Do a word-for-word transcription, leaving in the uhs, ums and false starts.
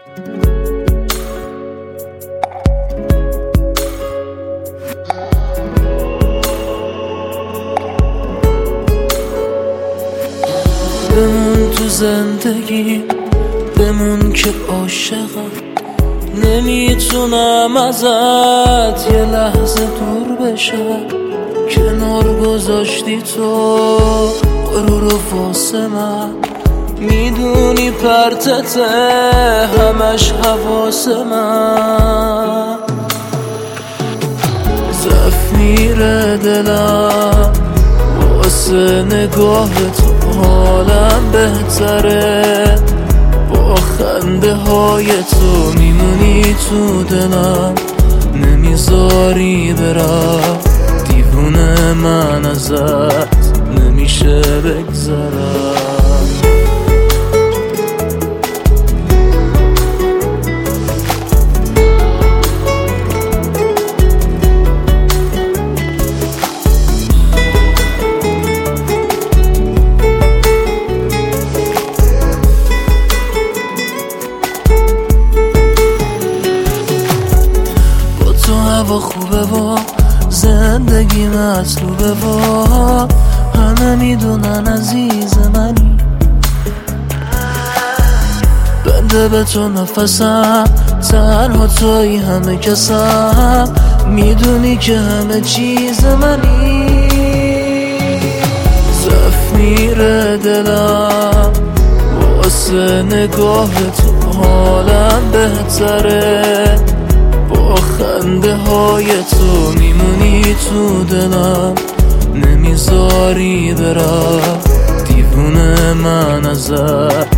بمون تو زندگی، بمون که عاشقم، نمیتونم ازت یه لحظه دور بشم. کنار گذاشتی تو غرور و واسه من، میدونی پرتته همش حواس من. ضعف میره دلم واسه نگاه تو، حالم بهتره با خنده های تو. میمونی تو دلم، نمیذاری برم، دیوونه من ازت نمیشه بگذرم. هوا خوبه و زندگی مطلوبه و همه میدونن عزیز منی. بنده به تو نفسم، تنها توی همه کسم، میدونی که همه چیز منی. ضعف میره دلم واسه نگاه تو، حالم بهتره با خنده های تو. میمونی تو دلم، نمیذاری برم، دیوونه من ازت